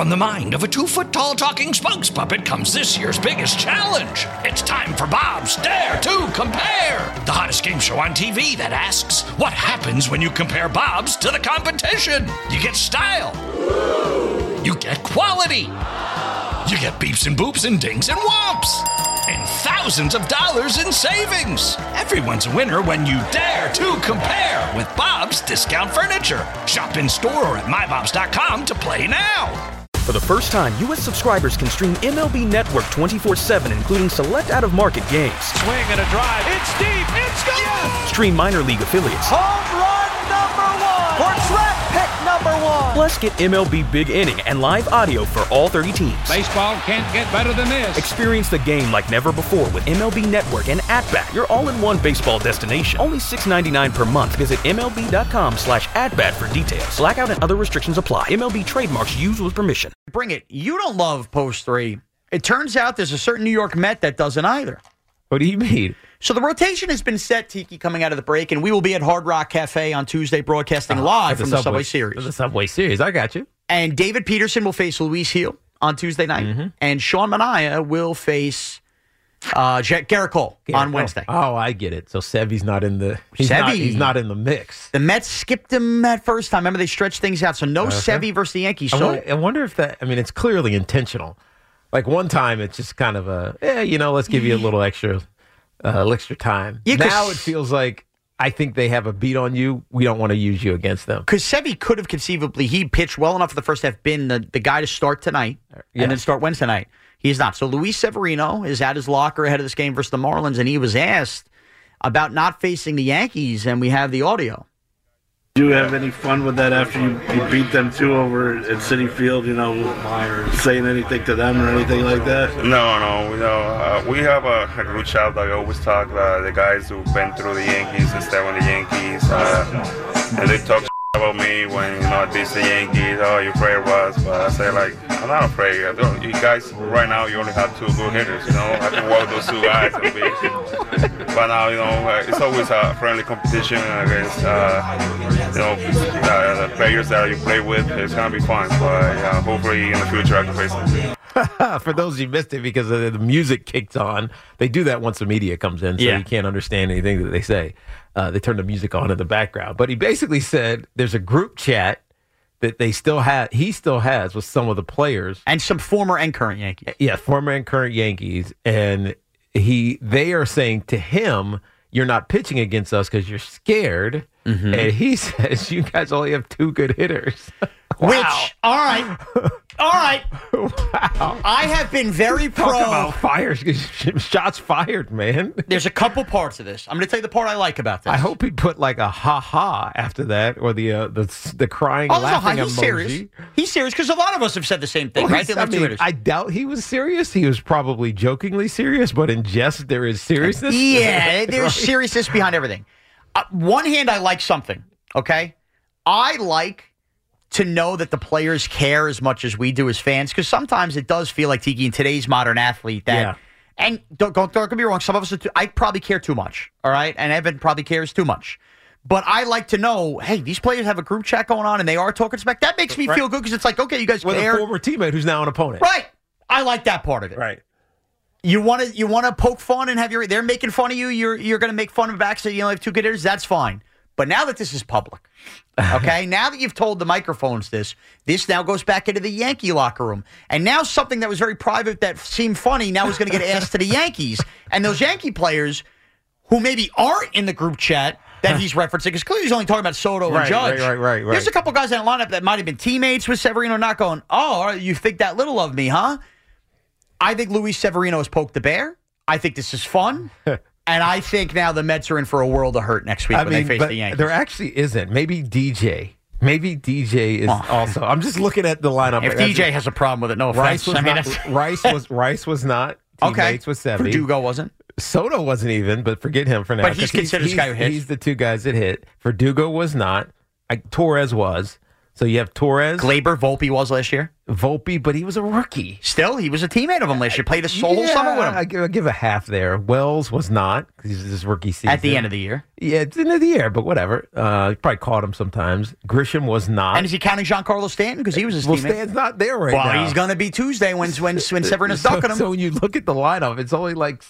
From the mind of a 2-foot-tall talking spokes puppet comes this year's biggest challenge. It's time for Bob's Dare to Compare, the hottest game show on TV that asks, what happens when you compare Bob's to the competition? You get style. You get quality. You get beeps and boops and dings and whomps. And thousands of dollars in savings. Everyone's a winner when you dare to compare with Bob's Discount Furniture. Shop in store or at mybobs.com to play now. For the first time, U.S. subscribers can stream MLB Network 24/7, including select out-of-market games. Swing and a drive. It's deep. It's gone. Yes! Stream minor league affiliates. Home run number 1. Or draft pick number 1. Plus, get MLB Big Inning and live audio for all 30 teams. Baseball can't get better than this. Experience the game like never before with MLB Network and At-Bat, your all-in-one baseball destination. Only $6.99 per month. Visit MLB.com/atbat for details. Blackout and other restrictions apply. MLB trademarks used with permission. Bring it. You don't love Post 3. It turns out there's a certain New York Met that doesn't either. What do you mean? So the rotation has been set, Tiki, coming out of the break, and we will be at Hard Rock Cafe on Tuesday broadcasting live from the Subway Series. For the Subway Series, I got you. And David Peterson will face Luis Heel on Tuesday night, and Sean Manaea will face Garrett Cole on Wednesday. Oh, I get it. So Sevy's not in the he's not in the mix. The Mets skipped him that first time. Remember, they stretched things out. So no Sevy versus the Yankees. I wonder if that, it's clearly intentional. Like one time it's just kind of let's give you a little extra time. Yeah, now it feels like I think they have a beat on you. We don't want to use you against them. Because Sevy could have conceivably, he pitched well enough for the first half, been the guy to start tonight and then start Wednesday night. He's not. So Luis Severino is at his locker ahead of this game versus the Marlins, and he was asked about not facing the Yankees, and we have the audio. Do you have any fun with that after you beat them 2 over at Citi Field, saying anything to them or anything like that? No. We have a group chat that I always talk about the guys who've been through the Yankees and stay with the Yankees. And they talk about me when, I beat the Yankees. Oh, you're afraid of us. But I say, I'm not afraid. You guys, right now, you only have 2 good hitters, I can walk those 2 guys. But now, it's always a friendly competition against, the players that you play with. It's going to be fun. But hopefully in the future I can face them. For those who missed it, because the music kicked on, they do that once the media comes in, so you can't understand anything that they say. They turn the music on in the background. But he basically said there's a group chat that he still has with some of the players. And some former and current Yankees. Yeah, former and current Yankees. And they are saying to him, you're not pitching against us because you're scared. Mm-hmm. And he says, you guys only have 2 good hitters. Wow. Which, all right. Wow. I have been very pro. Talk about fires. Shots fired, man. There's a couple parts of this. I'm going to tell you the part I like about this. I hope he put like a ha-ha after that, or the crying, laughing emoji. Serious. He's serious because a lot of us have said the same thing, right? I doubt he was serious. He was probably jokingly serious, but in jest, there is seriousness. Yeah, there's seriousness behind everything. One hand, I like something, okay? I like to know that the players care as much as we do as fans, because sometimes it does feel like, Tiki, in today's modern athlete, that, and don't get me wrong, some of us, I probably care too much, all right? And Evan probably cares too much. But I like to know, hey, these players have a group chat going on, and they are talking smack. That makes me feel good, because it's like, okay, you guys with care. a former teammate who's now an opponent. Right. I like that part of it. Right. You want to poke fun and have they're making fun of you, you're going to make fun of them back, so you only have 2 good hitters, that's fine. But now that this is public, okay, now that you've told the microphones this now goes back into the Yankee locker room. And now something that was very private that seemed funny now is going to get asked to the Yankees. And those Yankee players who maybe aren't in the group chat that he's referencing, because clearly he's only talking about Soto and Judge. Right. There's a couple guys in the lineup that might have been teammates with Severino, not going, oh, you think that little of me, huh? I think Luis Severino has poked the bear. I think this is fun. And I think now the Mets are in for a world of hurt next week when they face the Yankees. There actually isn't. Maybe DJ is also. I'm just looking at the lineup. If DJ has a problem with it, no offense. Rice was not. Teammates with Sevy. Verdugo wasn't. Soto wasn't even, but forget him for now. But he's considered this guy who hit. He's the 2 guys that hit. Verdugo was not. Torres was. So you have Torres. Gleyber, Volpe was last year. Volpe, but he was a rookie. Still, he was a teammate of him last year. Played a whole summer with him. I give a half there. Wells was not because he's his rookie season. At the end of the year. Yeah, it's the end of the year, but whatever. Probably caught him sometimes. Grisham was not. And is he counting Giancarlo Stanton? Because he was his well, teammate. Stanton's not there right now. Well, he's going to be Tuesday when Severino's ducking him. So when you look at the lineup, it's only like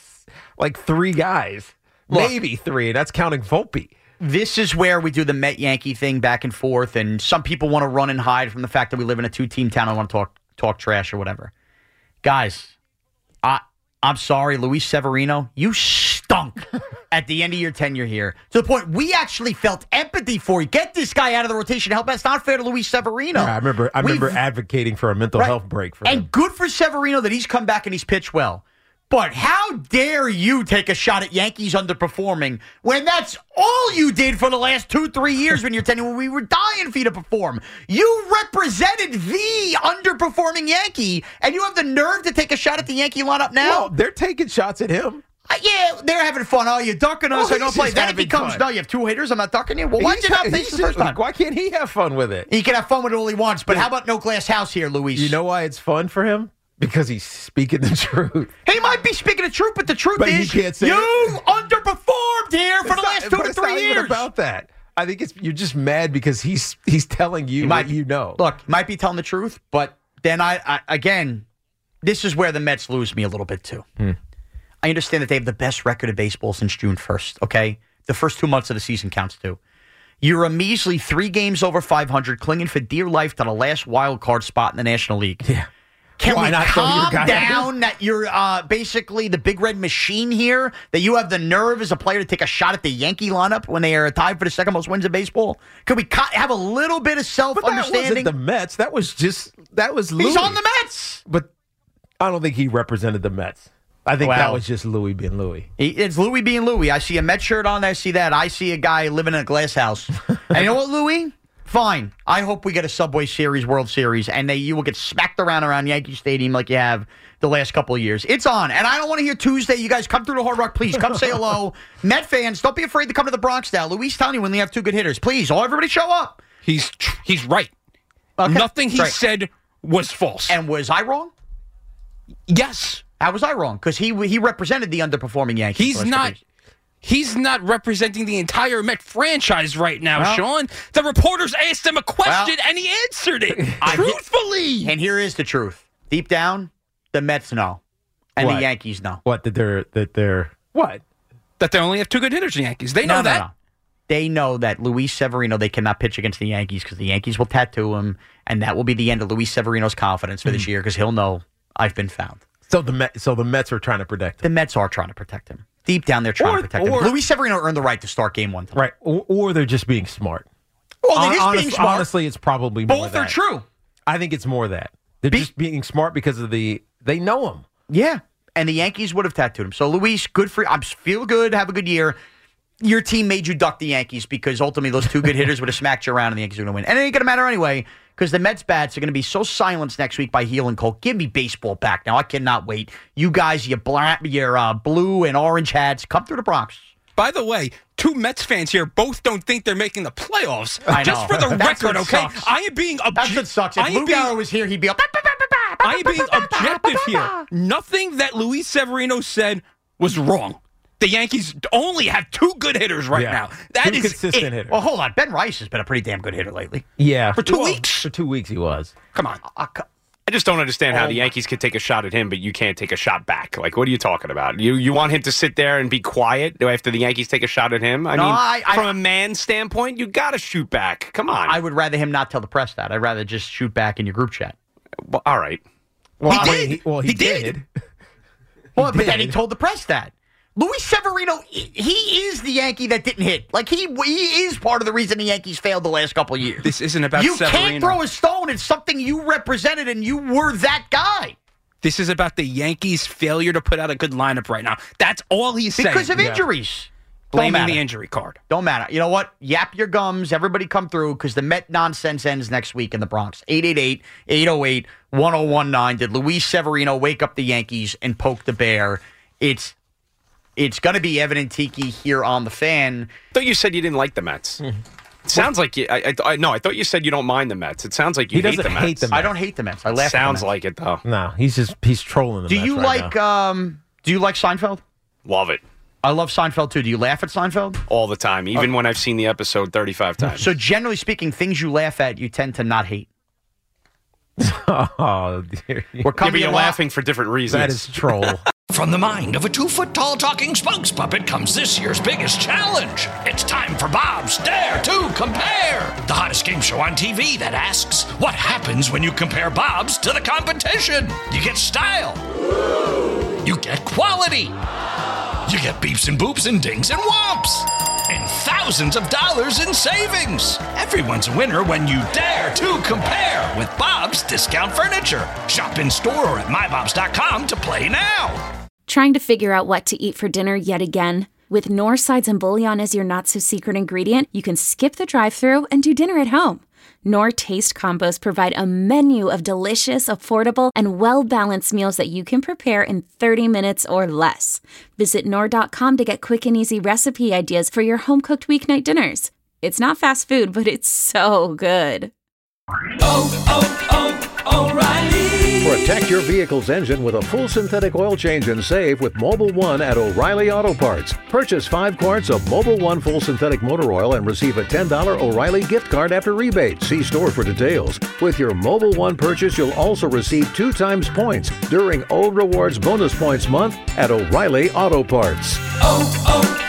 3 guys. Look, maybe 3. That's counting Volpe. This is where we do the Met-Yankee thing back and forth, and some people want to run and hide from the fact that we live in a 2-team town and want to talk trash or whatever. Guys, I'm sorry, Luis Severino, you stunk at the end of your tenure here. To the point we actually felt empathy for you. Get this guy out of the rotation. Help. That's not fair to Luis Severino. Yeah, I remember advocating for a mental health break for him. And good for Severino that he's come back and he's pitched well. But how dare you take a shot at Yankees underperforming when that's all you did for the last 2-3 years when you're telling when we were dying for you to perform? You represented the underperforming Yankee, and you have the nerve to take a shot at the Yankee lineup now? Well, they're taking shots at him. Yeah, they're having fun. Oh, you're ducking us. I don't play. Then it becomes, no, you have 2 hitters. I'm not ducking you. Well, why did you not face the first time? Why can't he have fun with it? He can have fun with it all he wants, but how about no glass house here, Luis? You know why it's fun for him? Because he's speaking the truth. He might be speaking the truth, but the truth is you underperformed here for the last 2 to 3 years. It's not even about that. I think you're just mad because he's telling you what you know. Look, he might be telling the truth, but then again, this is where the Mets lose me a little bit too. I understand that they have the best record of baseball since June 1st, okay? The first 2 months of the season counts too. You're a measly 3 games over 500, clinging for dear life to the last wild card spot in the National League. Yeah. Can we calm down that you're basically the big red machine here? That you have the nerve as a player to take a shot at the Yankee lineup when they are tied for the second most wins in baseball? Could we have a little bit of self-understanding? But that wasn't the Mets. That was Louis. He's on the Mets. But I don't think he represented the Mets. I think that was just Louis being Louis. It's Louis being Louis. I see a Mets shirt on there. I see that. I see a guy living in a glass house. And you know what, Louis? Fine. I hope we get a Subway Series, World Series, and you will get smacked around Yankee Stadium like you have the last couple of years. It's on. And I don't want to hear Tuesday. You guys come through to Hard Rock, please. Come say hello. Met fans, don't be afraid to come to the Bronx now. Luis telling you when they have 2 good hitters. Please, everybody show up. He's right. Okay. Nothing he said was false. And was I wrong? Yes. How was I wrong? Because he represented the underperforming Yankees. He's not representing the entire Met franchise right now, Sean. The reporters asked him a question, and he answered it truthfully. And here is the truth. Deep down, the Mets know. And the Yankees know. What? That they only have 2 good hitters, the Yankees. They know that. No. They know that Luis Severino, they cannot pitch against the Yankees because the Yankees will tattoo him, and that will be the end of Luis Severino's confidence for this year because he'll know I've been found. So the Mets are trying to protect him. The Mets are trying to protect him. Deep down, they're trying to protect him. Luis Severino earned the right to start game 1 tonight. Right. Or they're just being smart. Well, it is being smart. Honestly, it's probably more Both are true. I think it's more that. They're just being smart because of they know him. Yeah. And the Yankees would have tattooed him. So, Luis, good for you. I feel good. Have a good year. Your team made you duck the Yankees because ultimately those 2 good hitters would have smacked you around and the Yankees were going to win. And it ain't going to matter anyway because the Mets bats are going to be so silenced next week by Heel and Cole. Give me baseball back now. I cannot wait. You guys, your blue and orange hats, come through the Bronx. By the way, 2 Mets fans here both don't think they're making the playoffs. I know. Just for the record, okay? Sucks. I am being objective. That's what sucks. If Lou Garrett was here, he'd be I am being objective here. Nothing that Luis Severino said was wrong. The Yankees only have 2 good hitters right now. That is consistent hitter. Well, hold on. Ben Rice has been a pretty damn good hitter lately. Yeah. For 2 weeks? For 2 weeks he was. Come on. I just don't understand how the Yankees can take a shot at him, but you can't take a shot back. Like, what are you talking about? You want him to sit there and be quiet after the Yankees take a shot at him? I mean, from a man standpoint, you got to shoot back. Come on. I would rather him not tell the press that. I'd rather just shoot back in your group chat. Well, all right. Well, he did. Well, but then he told the press that. Luis Severino, he is the Yankee that didn't hit. Like, he is part of the reason the Yankees failed the last couple of years. This isn't about Severino. You can't Severino. throw a stone. It's something you represented, and you were that guy. This is about the Yankees' failure to put out a good lineup right now. That's all he's saying. Because of injuries. Blaming the injury card. Don't matter. You know what? Yap your gums. Everybody come through because the Met nonsense ends next week in the Bronx. 888-808-1019. Did Luis Severino wake up the Yankees and poke the bear? It's going to be evident, Tiki, here on The Fan. I thought you said you didn't like the Mets. Sounds like you. I thought you said you don't mind the Mets. It sounds like you hate the Mets. Hate the Mets. I don't hate the Mets. I laugh. Sounds at the Mets. like it though. No, he's trolling the Mets. Do you like Seinfeld? Love it. I love Seinfeld too. Do you laugh at Seinfeld? All the time, even when I've seen the episode 35 times. So generally speaking, things you laugh at, you tend to not hate. Oh, dear. But you're laughing for different reasons. That is troll. From the mind of a 2-foot-tall talking spokes puppet comes this year's biggest challenge. It's time for Bob's Dare to Compare, the hottest game show on TV that asks, what happens when you compare Bob's to the competition? You get style. You get quality. You get beeps and boops and dings and whomps. And thousands of dollars in savings. Everyone's a winner when you dare to compare with Bob's Discount Furniture. Shop in store or at mybobs.com to play now. Trying to figure out what to eat for dinner yet again? With Knorr sides and bouillon as your not-so-secret ingredient, you can skip the drive-thru and do dinner at home. Knorr Taste Combos provide a menu of delicious, affordable, and well-balanced meals that you can prepare in 30 minutes or less. Visit Knorr.com to get quick and easy recipe ideas for your home-cooked weeknight dinners. It's not fast food, but it's so good. O'Reilly. Protect your vehicle's engine with a full synthetic oil change and save with Mobil 1 at O'Reilly Auto Parts. Purchase 5 quarts of Mobil 1 full synthetic motor oil and receive a $10 O'Reilly gift card after rebate. See store for details. With your Mobil 1 purchase, you'll also receive 2 times points during O Rewards Bonus Points Month at O'Reilly Auto Parts.